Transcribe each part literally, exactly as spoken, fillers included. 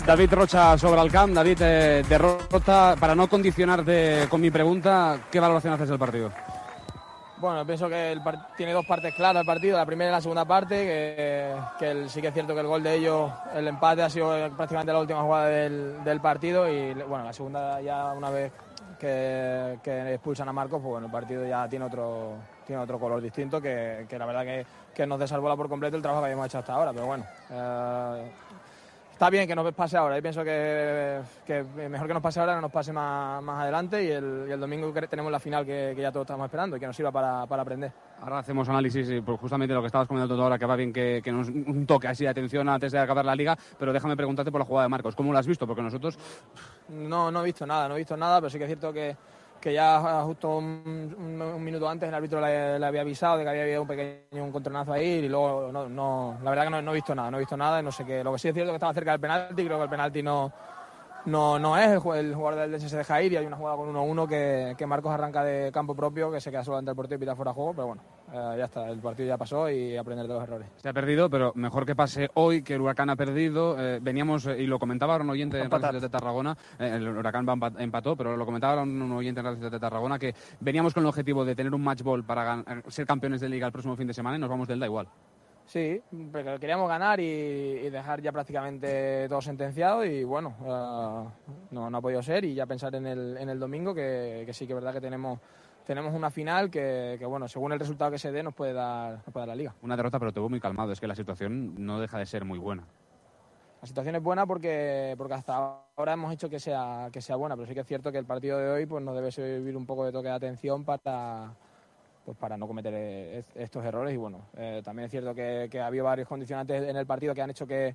David Rocha sobre el camp. David, eh, derrota, para no condicionarte con mi pregunta, ¿qué valoración haces del partido? Bueno, pienso que el part- tiene dos partes claras el partido, la primera y la segunda parte, que, que el, sí que es cierto que el gol de ellos, el empate ha sido prácticamente la última jugada del, del partido y bueno, la segunda ya una vez que, que expulsan a Marcos, pues bueno, el partido ya tiene otro, tiene otro color distinto que, que la verdad que, que nos desarbola por completo el trabajo que habíamos hecho hasta ahora, pero bueno. Eh, Está bien que nos pase ahora, y pienso que, que mejor que nos pase ahora, que nos pase más, más adelante y el, y el domingo tenemos la final que, que ya todos estamos esperando y que nos sirva para, para aprender. Ahora hacemos análisis y pues justamente lo que estabas comentando tú ahora, que va bien que, que nos un toque así de atención antes de acabar la liga, pero déjame preguntarte por la jugada de Marcos, ¿cómo lo has visto? Porque nosotros... No, no he visto nada, no he visto nada, pero sí que es cierto que, que ya justo un, un, un minuto antes el árbitro le, le había avisado de que había habido un pequeño un contronazo ahí y luego no, no, la verdad que no, no he visto nada, no he visto nada y no sé qué. Lo que sí es cierto es que estaba cerca del penalti, creo que el penalti no, no, no es, el jugador del Elche se deja ir y hay una jugada con uno uno que, que Marcos arranca de campo propio, que se queda solo ante el portero y pita fuera de juego, pero bueno, eh, ya está, el partido ya pasó y aprender de los errores. Se ha perdido, pero mejor que pase hoy, que el Huracán ha perdido. Eh, veníamos, eh, y lo comentaba un oyente en Radio de Tarragona, eh, el Huracán empató, pero lo comentaba un oyente en Radio de Tarragona, que veníamos con el objetivo de tener un match ball para ganar, ser campeones de liga el próximo fin de semana y nos vamos del da igual. Sí, porque queríamos ganar y, y dejar ya prácticamente todo sentenciado y bueno, uh, no, no ha podido ser y ya pensar en el, en el domingo que, que sí que es verdad que tenemos, tenemos una final que, que bueno, según el resultado que se dé nos puede dar, nos puede dar la liga. Una derrota pero te veo muy calmado, es que la situación no deja de ser muy buena. La situación es buena porque, porque hasta ahora hemos hecho que sea, que sea buena, pero sí que es cierto que el partido de hoy pues, nos debe servir un poco de toque de atención para... pues para no cometer estos errores y bueno, eh, también es cierto que, que ha habido varios condicionantes en el partido que han hecho que,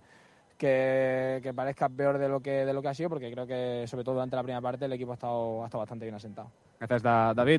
que, que parezca peor de lo que, de lo que ha sido, porque creo que sobre todo durante la primera parte el equipo ha estado, ha estado bastante bien asentado. Gracias, David.